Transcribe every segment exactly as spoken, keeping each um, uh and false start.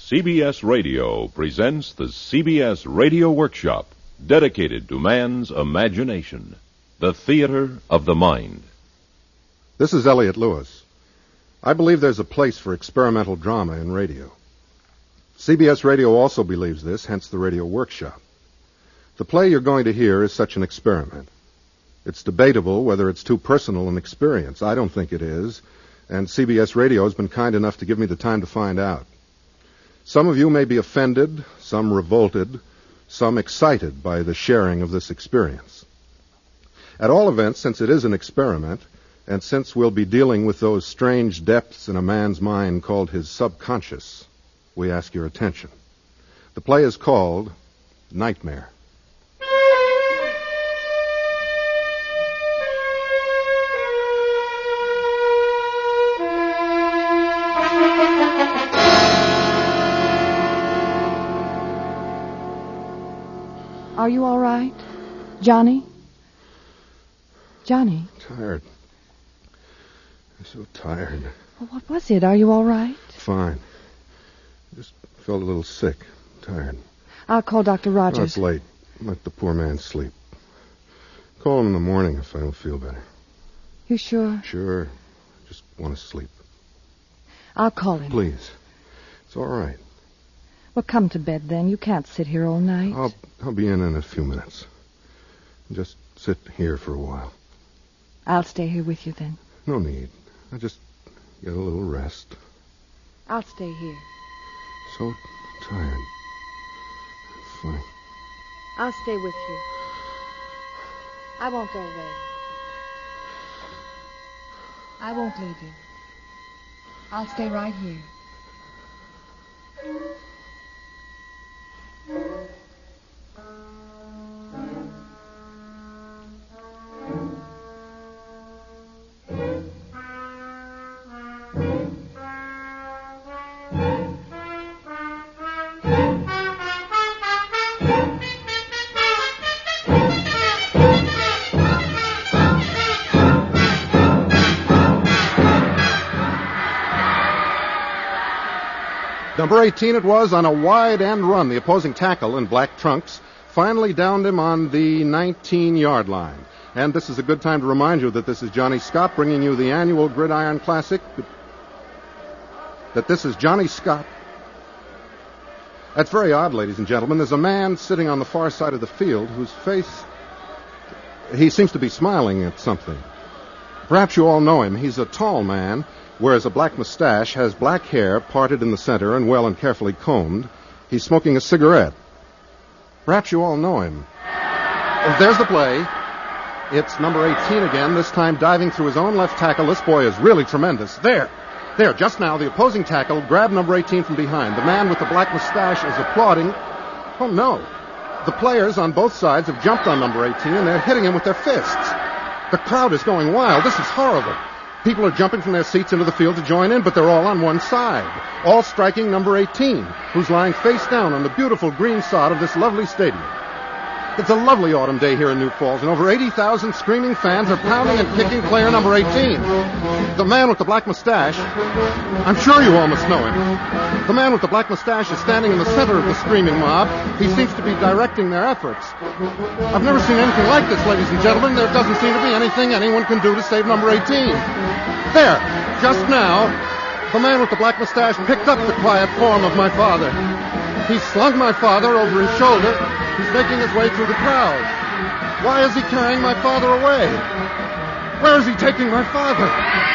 C B S Radio presents the C B S Radio Workshop, dedicated to man's imagination, the theater of the mind. This is Elliot Lewis. I believe there's a place for experimental drama in radio. C B S Radio also believes this, hence the Radio Workshop. The play you're going to hear is such an experiment. It's debatable whether it's too personal an experience. I don't think it is, and C B S Radio has been kind enough to give me the time to find out. Some of you may be offended, some revolted, some excited by the sharing of this experience. At all events, since it is an experiment, and since we'll be dealing with those strange depths in a man's mind called his subconscious, we ask your attention. The play is called Nightmare. Are you all right? Johnny? Johnny? Tired. I'm so tired. Well, what was it? Are you all right? Fine. Just felt a little sick. Tired. I'll call Doctor Rogers. Oh, it's late. Let the poor man sleep. Call him in the morning if I don't feel better. You sure? Sure. I just want to sleep. I'll call him. Please. It's all right. Well, come to bed then. You can't sit here all night. I'll I'll be in in a few minutes. Just sit here for a while. I'll stay here with you then. No need. I just get a little rest. I'll stay here. So tired. Funny. I'll stay with you. I won't go away. I won't leave you. I'll stay right here. Number eighteen it was, on a wide end run. The opposing tackle in black trunks finally downed him on the nineteen-yard line. And this is a good time to remind you that this is Johnny Scott bringing you the annual Gridiron Classic. That this is Johnny Scott. That's very odd, ladies and gentlemen. There's a man sitting on the far side of the field whose face, he seems to be smiling at something. Perhaps you all know him. He's a tall man, wears a black mustache, has black hair parted in the center and well and carefully combed. He's smoking a cigarette. Perhaps you all know him. Oh, there's the play. It's number eighteen again, this time diving through his own left tackle. This boy is really tremendous. There. There, just now, the opposing tackle grabbed number eighteen from behind. The man with the black mustache is applauding. Oh, no. The players on both sides have jumped on number eighteen, and they're hitting him with their fists. The crowd is going wild. This is horrible. People are jumping from their seats into the field to join in, but they're all on one side, all striking number eighteen, who's lying face down on the beautiful green sod of this lovely stadium. It's a lovely autumn day here in New Falls, and over eighty thousand screaming fans are pounding and kicking player number eighteen. The man with the black mustache, I'm sure you all must know him. The man with the black mustache is standing in the center of the screaming mob. He seems to be directing their efforts. I've never seen anything like this, ladies and gentlemen. There doesn't seem to be anything anyone can do to save number eighteen. There, just now, the man with the black mustache picked up the quiet form of my father. He slung my father over his shoulder. He's making his way through the crowd. Why is he carrying my father away? Where is he taking my father?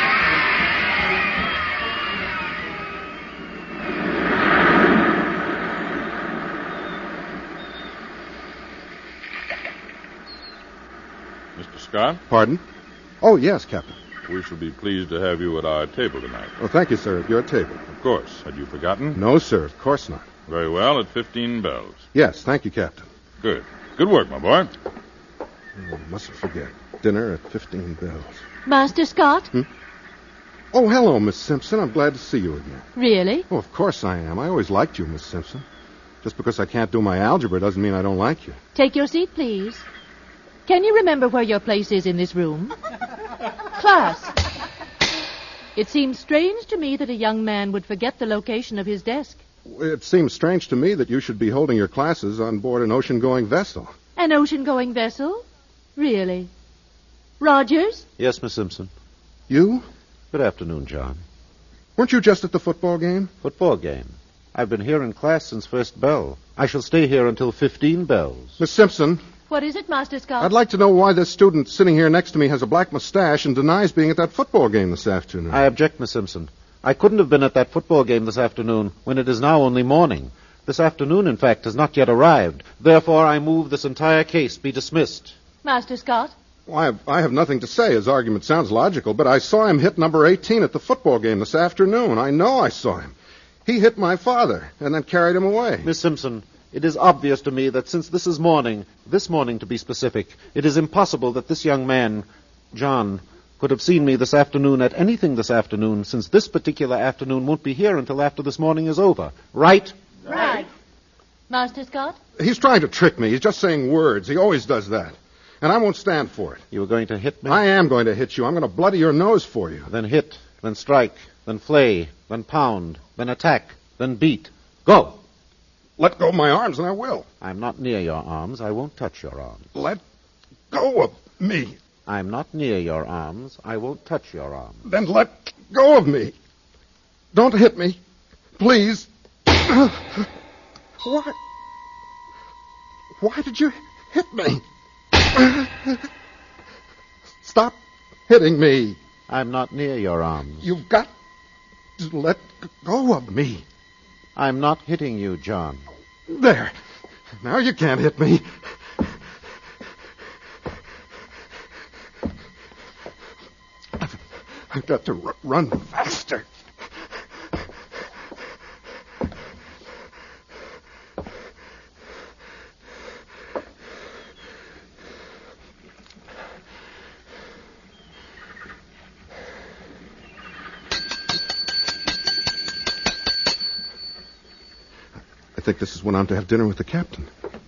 Mister Scott? Pardon? Oh, yes, Captain. We shall be pleased to have you at our table tonight. Oh, thank you, sir, at your table. Of course. Had you forgotten? No, sir, of course not. Very well, at fifteen bells. Yes, thank you, Captain. Good. Good work, my boy. Oh, mustn't forget. Dinner at fifteen bells. Master Scott? Hmm? Oh, hello, Miss Simpson. I'm glad to see you again. Really? Oh, of course I am. I always liked you, Miss Simpson. Just because I can't do my algebra doesn't mean I don't like you. Take your seat, please. Can you remember where your place is in this room? Class. It seems strange to me that a young man would forget the location of his desk. It seems strange to me that you should be holding your classes on board an ocean-going vessel. An ocean-going vessel? Really? Rogers? Yes, Miss Simpson. You? Good afternoon, John. Weren't you just at the football game? Football game. I've been here in class since first bell. I shall stay here until fifteen bells. Miss Simpson, What is it, Master Scott? I'd like to know why this student sitting here next to me has a black mustache and denies being at that football game this afternoon. I object, Miss Simpson. I couldn't have been at that football game this afternoon when it is now only morning. This afternoon, in fact, has not yet arrived. Therefore, I move this entire case be dismissed. Master Scott? Well, I, have, I have nothing to say. His argument sounds logical, but I saw him hit number eighteen at the football game this afternoon. I know I saw him. He hit my father and then carried him away. Miss Simpson, it is obvious to me that since this is morning, this morning to be specific, it is impossible that this young man, John, could have seen me this afternoon at anything this afternoon, since this particular afternoon won't be here until after this morning is over. Right? Right. Master Scott? He's trying to trick me. He's just saying words. He always does that. And I won't stand for it. You were going to hit me? I am going to hit you. I'm going to bloody your nose for you. Then hit, then strike, then flay, then pound, then attack, then beat. Go! Let go of my arms and I will. I'm not near your arms. I won't touch your arms. Let go of me. I'm not near your arms. I won't touch your arms. Then let go of me. Don't hit me. Please. Why? Why did you hit me? Stop hitting me. I'm not near your arms. You've got to let go of me. I'm not hitting you, John. There. Now you can't hit me. I've, I've got to r- run faster. I think this is when I'm to have dinner with the captain.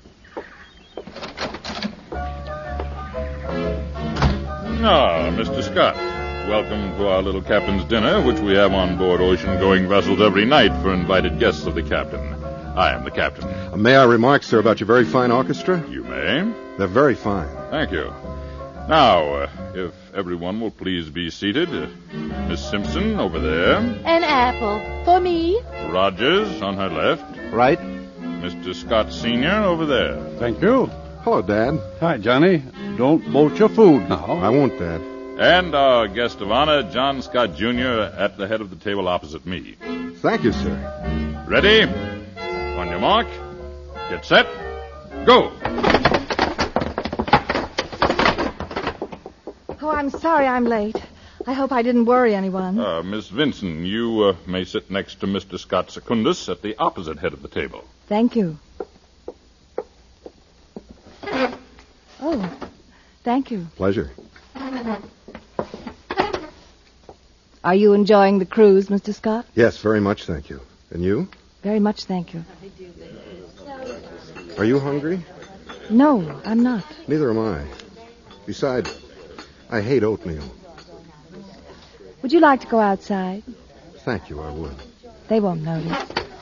Ah, Mister Scott. Welcome to our little captain's dinner, which we have on board ocean-going vessels every night for invited guests of the captain. I am the captain. Uh, may I remark, sir, about your very fine orchestra? You may. They're very fine. Thank you. Now, uh, if everyone will please be seated. Uh, Miss Simpson over there. An apple. For me? Rogers on her left. Right? Mister Scott Senior over there. Thank you. Hello, Dad. Hi, Johnny. Don't bolt your food now. I won't, Dad. And our guest of honor, John Scott Junior, at the head of the table opposite me. Thank you, sir. Ready? On your mark. Get set. Go. Oh, I'm sorry I'm late. I hope I didn't worry anyone. Uh, Miss Vinson, you uh, may sit next to Mister Scott Secundus at the opposite head of the table. Thank you. Oh, thank you. Pleasure. Are you enjoying the cruise, Mister Scott? Yes, very much, thank you. And you? Very much, thank you. Are you hungry? No, I'm not. Neither am I. Besides, I hate oatmeal. Would you like to go outside? Thank you, I would. They won't notice.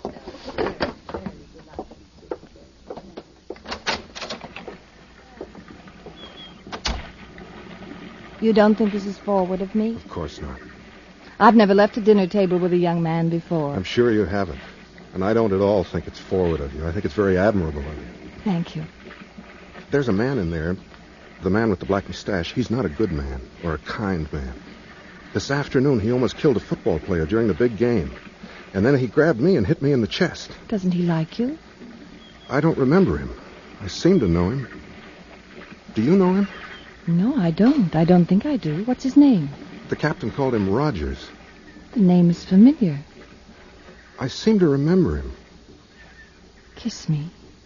You don't think this is forward of me? Of course not. I've never left a dinner table with a young man before. I'm sure you haven't. And I don't at all think it's forward of you. I think it's very admirable of you. Thank you. There's a man in there, the man with the black mustache. He's not a good man or a kind man. This afternoon, he almost killed a football player during the big game. And then he grabbed me and hit me in the chest. Doesn't he like you? I don't remember him. I seem to know him. Do you know him? No, I don't. I don't think I do. What's his name? The captain called him Rogers. The name is familiar. I seem to remember him. Kiss me.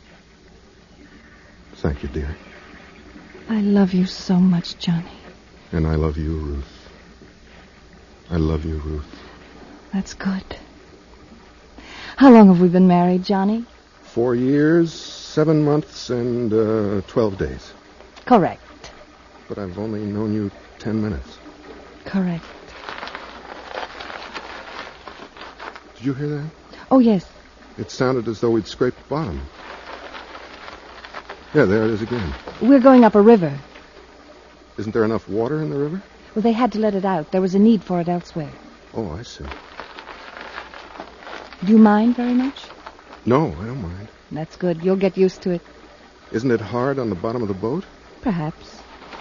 Thank you, dear. I love you so much, Johnny. And I love you, Ruth. I love you, Ruth. That's good. How long have we been married, Johnny? Four years, seven months, and uh, twelve days. Correct. But I've only known you ten minutes. Correct. Did you hear that? Oh, yes. It sounded as though we'd scraped the bottom. Yeah, there it is again. We're going up a river. Isn't there enough water in the river? Well, they had to let it out. There was a need for it elsewhere. Oh, I see. Do you mind very much? No, I don't mind. That's good. You'll get used to it. Isn't it hard on the bottom of the boat? Perhaps.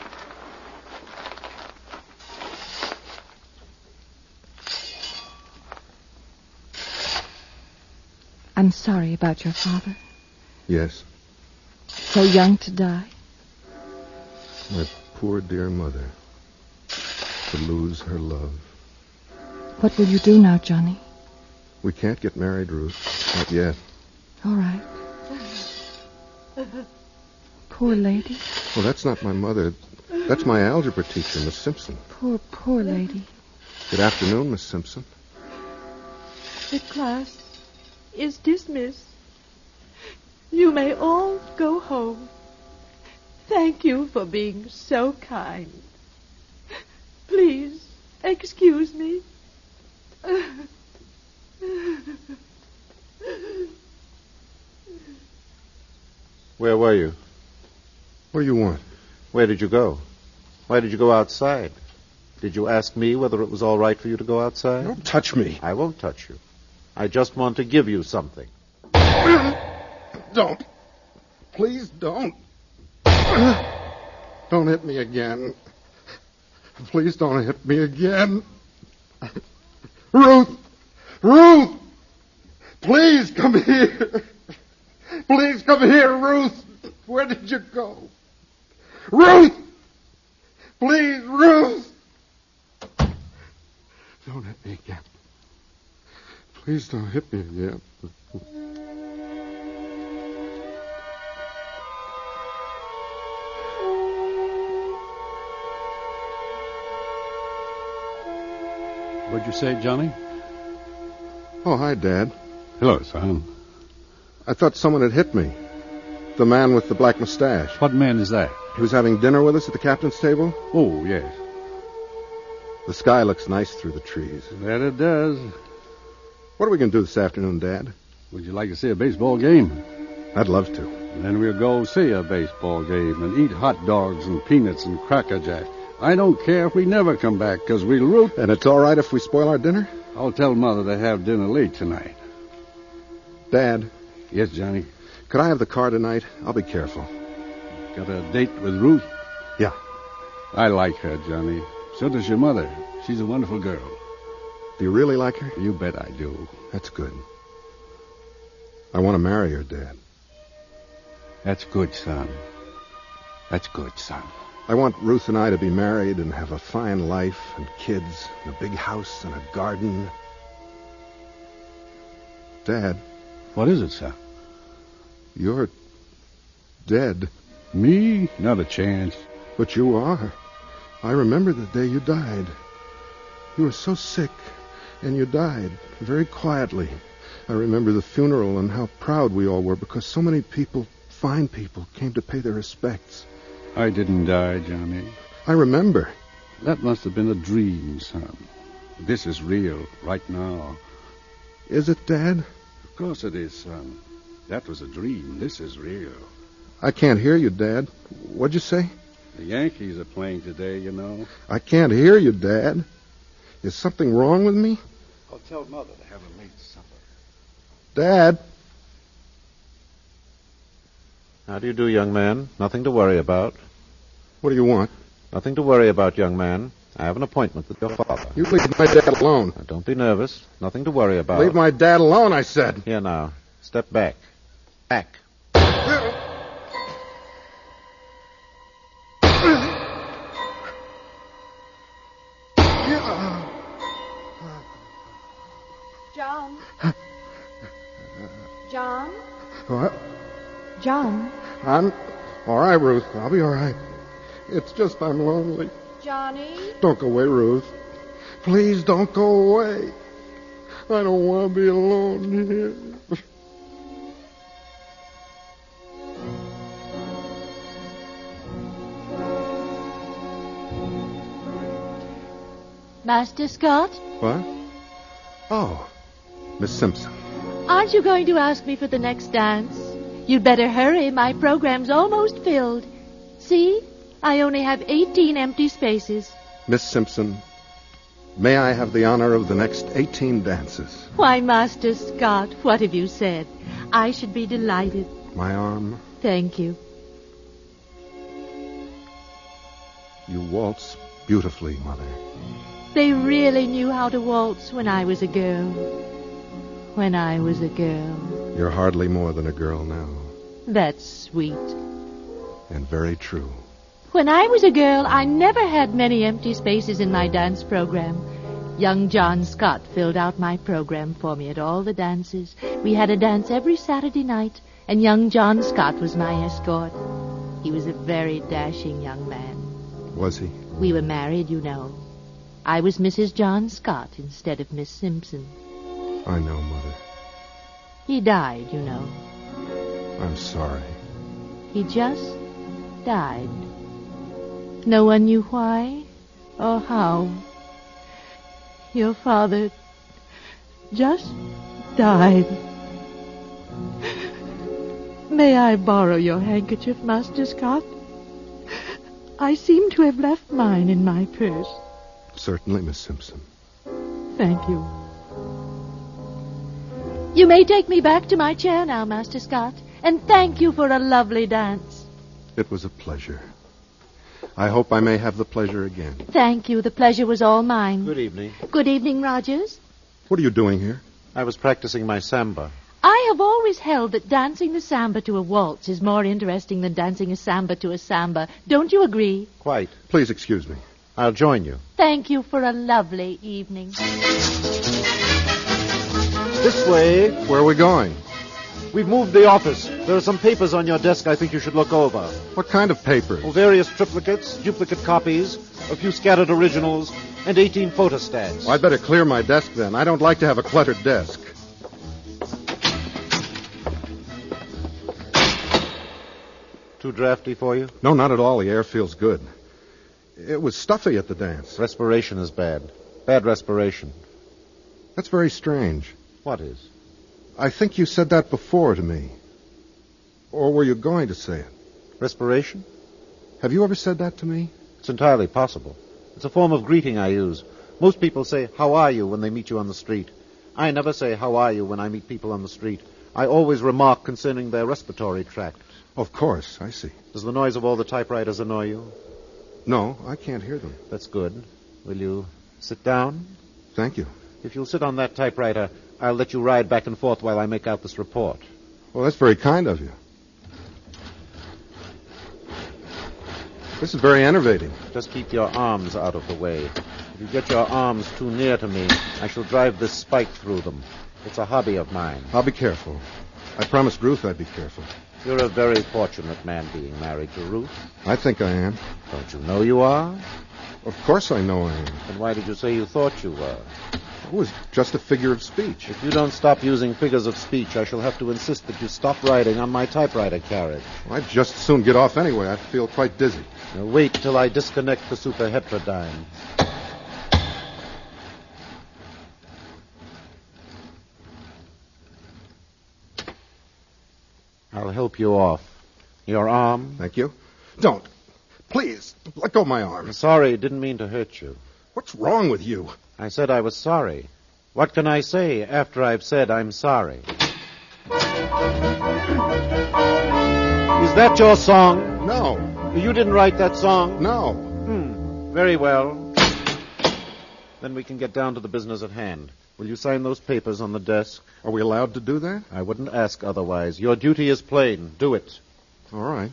I'm sorry about your father. Yes. So young to die. My poor dear mother. To lose her love. What will you do now, Johnny? We can't get married, Ruth. Not yet. All right. Poor lady. Well, that's not my mother. That's my algebra teacher, Miss Simpson. Poor, poor lady. Good afternoon, Miss Simpson. The class is dismissed. You may all go home. Thank you for being so kind. Please, excuse me. Where were you? What do you want? Where did you go? Why did you go outside? Did you ask me whether it was all right for you to go outside? Don't touch me. I won't touch you. I just want to give you something. Don't. Please don't. Don't hit me again. Please don't hit me again. Ruth! Ruth! Please come here. Please come here, Ruth. Where did you go? Ruth! Please, Ruth! Don't hit me again. Please don't hit me again. What'd you say, Johnny? Oh, hi, Dad. Hello, son. I thought someone had hit me. The man with the black mustache. What man is that? He was having dinner with us at the captain's table. Oh, yes. The sky looks nice through the trees. That it does. What are we going to do this afternoon, Dad? Would you like to see a baseball game? I'd love to. Then we'll go see a baseball game and eat hot dogs and peanuts and Cracker Jack. I don't care if we never come back, because we'll root. And it's all right if we spoil our dinner? I'll tell Mother to have dinner late tonight. Dad. Yes, Johnny? Could I have the car tonight? I'll be careful. Got a date with Ruth? Yeah. I like her, Johnny. So does your mother. She's a wonderful girl. Do you really like her? You bet I do. That's good. I want to marry her, Dad. That's good, son. That's good, son. I want Ruth and I to be married and have a fine life and kids and a big house and a garden. Dad. What is it, son? You're dead. Me? Not a chance. But you are. I remember the day you died. You were so sick, and you died very quietly. I remember the funeral and how proud we all were because so many people, fine people, came to pay their respects. I didn't die, Johnny. I remember. That must have been a dream, son. This is real, right now. Is it, Dad? Of course it is, son. That was a dream. This is real. I can't hear you, Dad. What'd you say? The Yankees are playing today, you know. I can't hear you, Dad. Is something wrong with me? I'll tell Mother to have a late supper. Dad? How do you do, young man? Nothing to worry about. What do you want? Nothing to worry about, young man. I have an appointment with your father. You leave my dad alone. Now, don't be nervous. Nothing to worry about. Leave my dad alone, I said. Here now. Step back. Back. John? John? What? John? I'm all right, Ruth. I'll be all right. It's just I'm lonely. Johnny? Don't go away, Ruth. Please don't go away. I don't want to be alone here. Master Scott? What? Oh, Miss Simpson. Aren't you going to ask me for the next dance? You'd better hurry. My program's almost filled. See? I only have eighteen empty spaces. Miss Simpson, may I have the honor of the next eighteen dances? Why, Master Scott, what have you said? I should be delighted. My arm. Thank you. You waltz beautifully, Mother. They really knew how to waltz when I was a girl. When I was a girl. You're hardly more than a girl now. That's sweet. And very true. When I was a girl, I never had many empty spaces in my dance program. Young John Scott filled out my program for me at all the dances. We had a dance every Saturday night, and young John Scott was my escort. He was a very dashing young man. Was he? We were married, you know. I was Missus John Scott instead of Miss Simpson. I know, Mother. He died, you know. I'm sorry. He just died. No one knew why or how. Your father just died. May I borrow your handkerchief, Master Scott? I seem to have left mine in my purse. Certainly, Miss Simpson. Thank you. You may take me back to my chair now, Master Scott, and thank you for a lovely dance. It was a pleasure. I hope I may have the pleasure again. Thank you. The pleasure was all mine. Good evening. Good evening, Rogers. What are you doing here? I was practicing my samba. I have always held that dancing the samba to a waltz is more interesting than dancing a samba to a samba. Don't you agree? Quite. Please excuse me. I'll join you. Thank you for a lovely evening. This way. Where are we going? We've moved the office. There are some papers on your desk I think you should look over. What kind of papers? Oh, various triplicates, duplicate copies, a few scattered originals, and eighteen photostats. Well, I'd better clear my desk then. I don't like to have a cluttered desk. Too drafty for you? No, not at all. The air feels good. It was stuffy at the dance. Respiration is bad. Bad respiration. That's very strange. What is? I think you said that before to me. Or were you going to say it? Respiration? Have you ever said that to me? It's entirely possible. It's a form of greeting I use. Most people say, "How are you?" when they meet you on the street. I never say, "How are you?" when I meet people on the street. I always remark concerning their respiratory tract. Of course, I see. Does the noise of all the typewriters annoy you? No, I can't hear them. That's good. Will you sit down? Thank you. If you'll sit on that typewriter, I'll let you ride back and forth while I make out this report. Well, that's very kind of you. This is very enervating. Just keep your arms out of the way. If you get your arms too near to me, I shall drive this spike through them. It's a hobby of mine. I'll be careful. I promised Ruth I'd be careful. You're a very fortunate man being married to Ruth. I think I am. Don't you know you are? Of course I know I am. Then why did you say you thought you were? It was just a figure of speech. If you don't stop using figures of speech, I shall have to insist that you stop riding on my typewriter carriage. Well, I'd just soon get off anyway. I feel quite dizzy. Now wait till I disconnect the superheterodyne. I'll help you off. Your arm? Thank you. Don't. Please, let go of my arm. I'm sorry, didn't mean to hurt you. What's wrong with you? I said I was sorry. What can I say after I've said I'm sorry? Is that your song? No. You didn't write that song? No. Hmm. Very well. Then we can get down to the business at hand. Will you sign those papers on the desk? Are we allowed to do that? I wouldn't ask otherwise. Your duty is plain. Do it. All right.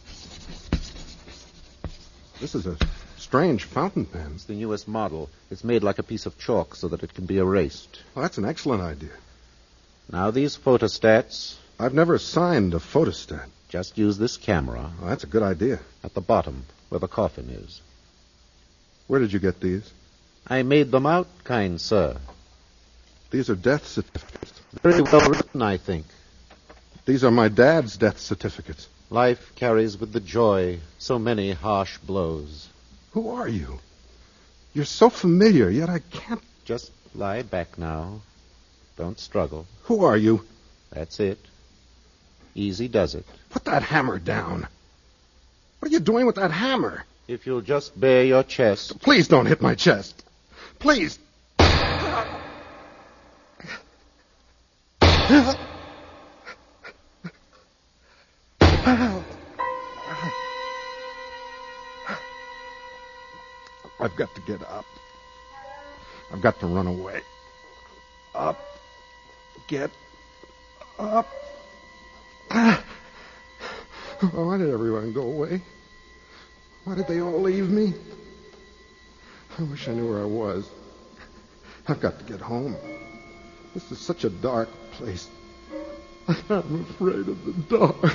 This is a strange fountain pen. It's the newest model. It's made like a piece of chalk so that it can be erased. Well, that's an excellent idea. Now these photostats. I've never signed a photostat. Just use this camera. Well, that's a good idea. At the bottom, where the coffin is. Where did you get these? I made them out, kind sir. These are death certificates. Very well written, I think. These are my dad's death certificates. Life carries with the joy so many harsh blows. Who are you? You're so familiar, yet I can't... Just lie back now. Don't struggle. Who are you? That's it. Easy does it. Put that hammer down. What are you doing with that hammer? If you'll just bare your chest. Please don't hit my chest. Please. I've got to get up. I've got to run away. Up. Get up. Why did everyone go away? Why did they all leave me? I wish I knew where I was. I've got to get home. This is such a dark place. I'm afraid of the dark.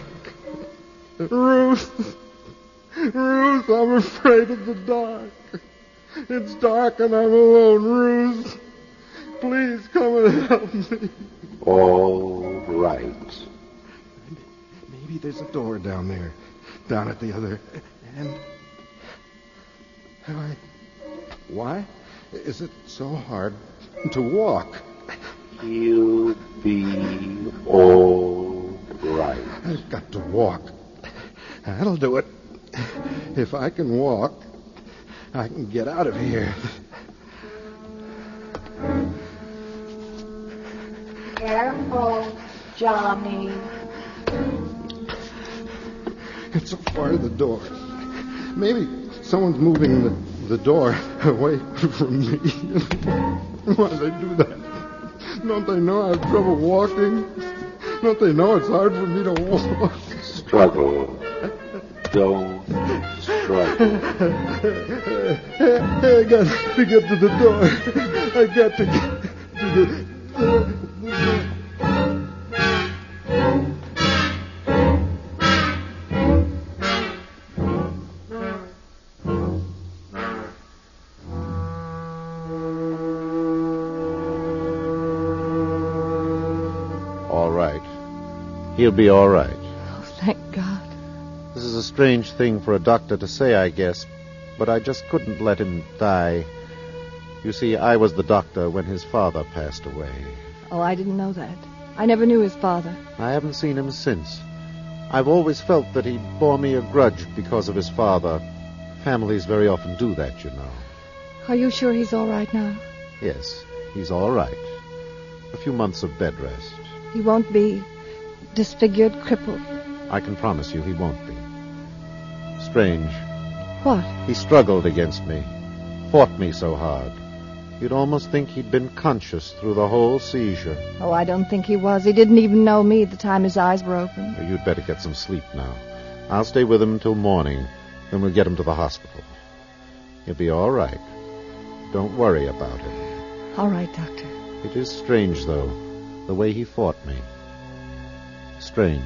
Ruth! Ruth, I'm afraid of the dark. It's dark and I'm alone. Ruth, please come and help me. All right. Maybe there's a door down there, down at the other end. Why? Why is it so hard to walk? You'll be all right. I've got to walk. That'll do it. If I can walk, I can get out of here. Careful, Johnny. It's so far to the door. Maybe someone's moving the, the door away from me. Why do they do that? Don't they know I have trouble walking? Don't they know it's hard for me to walk? Struggle. Don't struggle. I got to get to the door. I got to get to the door. All right. He'll be all right. Oh, thank God. This is a strange thing for a doctor to say, I guess, but I just couldn't let him die. You see, I was the doctor when his father passed away. Oh, I didn't know that. I never knew his father. I haven't seen him since. I've always felt that he bore me a grudge because of his father. Families very often do that, you know. Are you sure he's all right now? Yes, he's all right. A few months of bed rest. He won't be disfigured, crippled? I can promise you he won't be. Strange. What? He struggled against me, fought me so hard. You'd almost think he'd been conscious through the whole seizure. Oh, I don't think he was. He didn't even know me the time his eyes were open. Well, you'd better get some sleep now. I'll stay with him until morning, then we'll get him to the hospital. He'll be all right. Don't worry about him. All right, Doctor. It is strange, though, the way he fought me. Strange.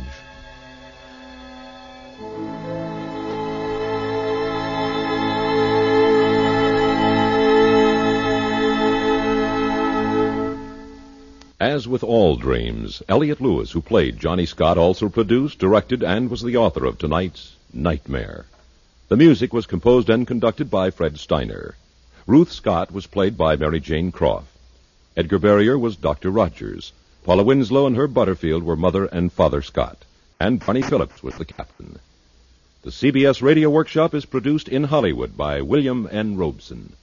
As with all dreams, Elliot Lewis, who played Johnny Scott, also produced, directed, and was the author of tonight's Nightmare. The music was composed and conducted by Fred Steiner. Ruth Scott was played by Mary Jane Croft. Edgar Barrier was Doctor Rogers. Paula Winslow and Herb Butterfield were Mother and Father Scott. And Barney Phillips was the captain. The C B S Radio Workshop is produced in Hollywood by William N. Robeson.